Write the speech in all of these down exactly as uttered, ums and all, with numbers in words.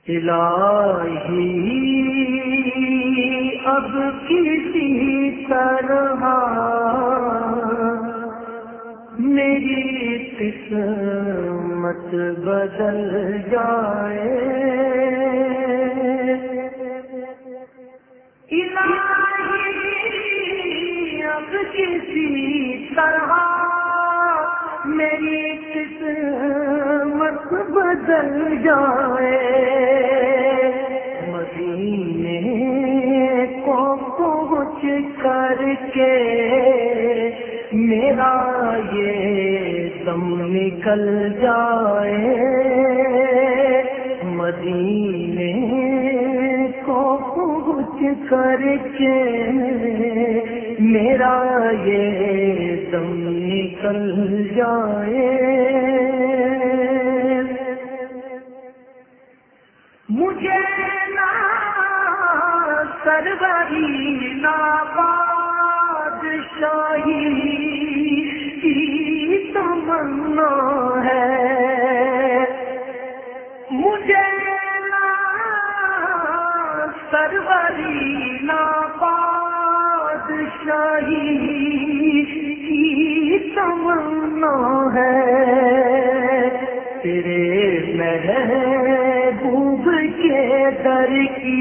الہی اب کسی طرح میری قسمت بدل جائے، الہی اب کسی طرح میری قسمت بدل جائے، مدینے کو پہنچ کر کے میرا یہ دم نکل جائے، مدینے کو پہنچ کر کے میرا یہ دم نکل جائے، مجھے نہ سروری نہ بادشاہی کی تمنا ہے، مجھے نہ سروری نہ بادشاہی کی تمنا ہے، تیرے محبوب کے در کی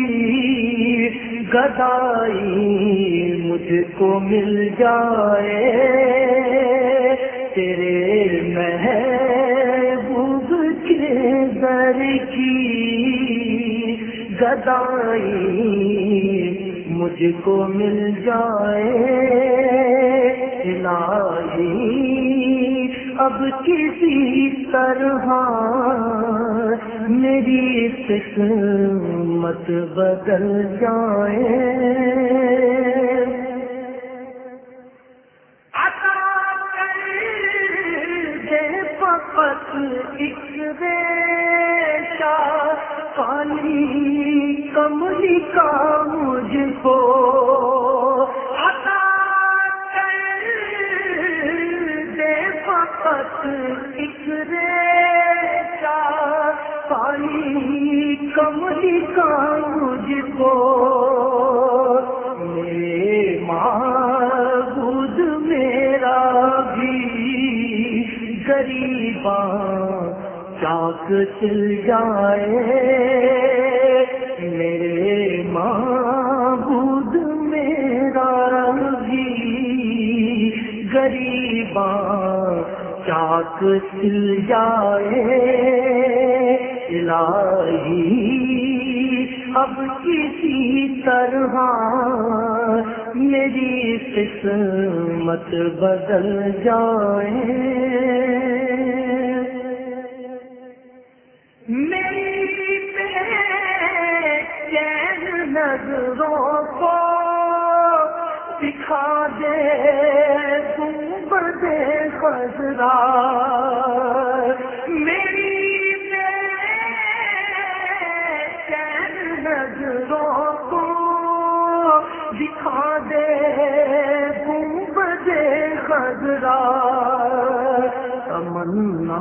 گدائی مجھ کو مل جائے، تیرے محبوب کے در کی گدائی مجھ کو مل جائے، الہی اب کسی طرح میری قسمت بدل جائے، عطا کر دے فقط ایک ریشہ پانی کملی کا مجھ کو، عطا کر دے فقط ایک ریشہ پانی کملی کا مجھ کو، میرے معبود میرا بھی غریباں چاک چل جائے، میرے معبود میرا بھی غریباں چاک چل جائے، الہی اب کسی طرح میری قسمت بدل جائے، میری بے چین نظروں کو دکھا دے گنبد خضرا، میری بے چین نظروں کو دکھا دے گنبد خضرا، تمنا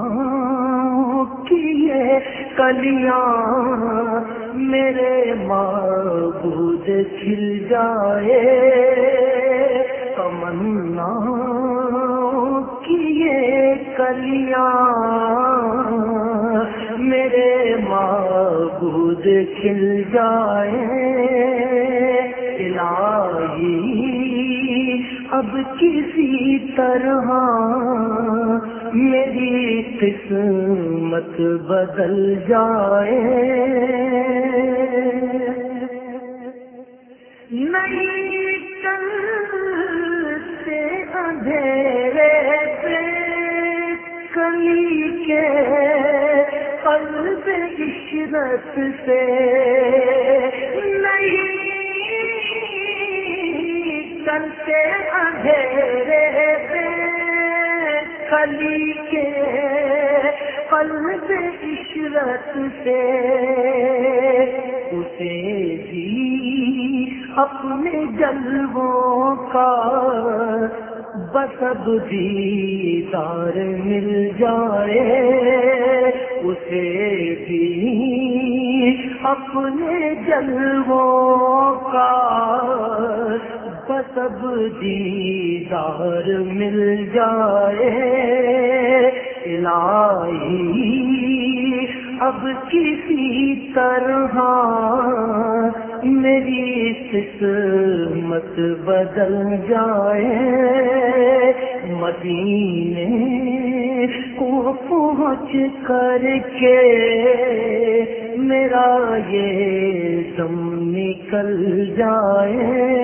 کیے کلیاں میرے معبود کھل جائے، تمنا کیے کلیاں میرے معبود کھل جائے، الہی اب کسی طرح میری قسمت بدل جائے، نہیں کل سے اندھیرے پہ کلی کے قلب عشرت سے، نہیں کل سے اندھیرے پہ کلی کے قلب عشرت سے، اسے بھی اپنے جلووں کا بسب دیدار مل جائے، اسے بھی اپنے جلووں کا بس اب دیدار مل جائے الہی اب کسی طرح میری قسمت بدل جائے مدینے کو پہنچ کر کے میرا یہ دم نکل جائے